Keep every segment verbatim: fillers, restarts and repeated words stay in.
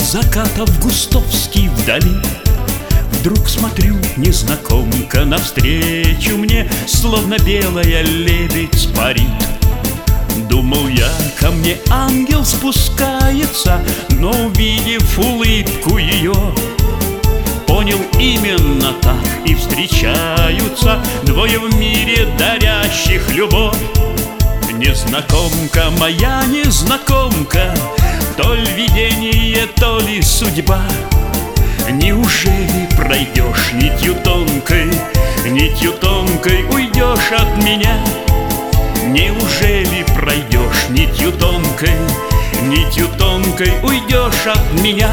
закат августовский вдали. Вдруг смотрю, незнакомка навстречу мне, словно белая лебедь парит. Думал я, ко мне ангел спускается, но, увидев улыбку ее, понял, именно так и встречаются двое в мире, дарящих любовь. Незнакомка моя, незнакомка, то ли видение, то ли судьба. Неужели пройдешь нитью тонкой, нитью тонкой уйдешь от меня? Неужели пройдешь нитью тонкой, нитью тонкой уйдешь от меня?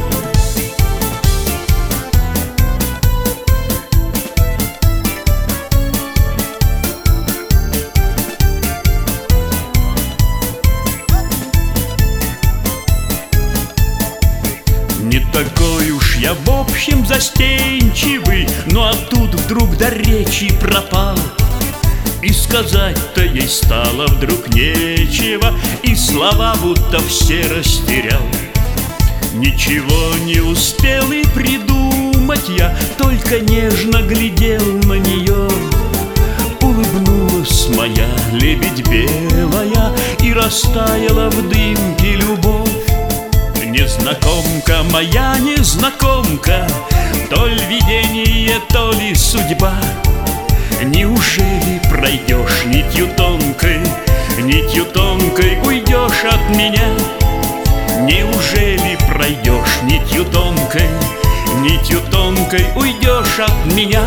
Не такой уж я в общем застенчивый, ну а тут вдруг до речи пропал. И сказать-то ей стало вдруг нечего, и слова будто все растерял. Ничего не успел и придумать я, только нежно глядел на нее. Улыбнулась моя лебедь белая, и растаяла в дымке любовь. Незнакомка моя, незнакомка, то ли видение, то ли судьба. Неужели пройдешь нитью тонкой, нитью тонкой уйдешь от меня? Неужели пройдешь нитью тонкой, нитью тонкой уйдешь от меня?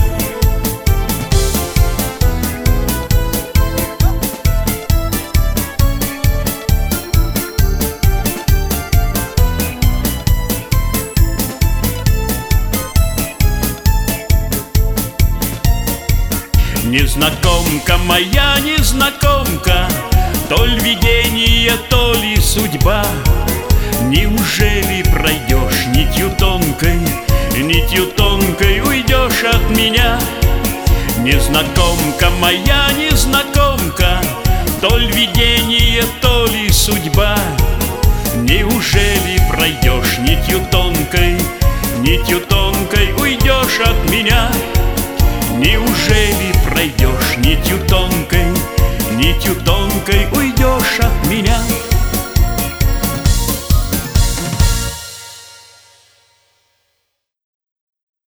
Незнакомка моя, незнакомка, то ли видение, то ли судьба. Неужели пройдешь нитью тонкой, нитью тонкой уйдешь от меня? Незнакомка моя, незнакомка, то ли видение, то ли судьба. Неужели пройдешь нитью тонкой, нитью тонкой уйдешь от меня? Неужели пройдешь нитью тонкой, нитью тонкой уйдешь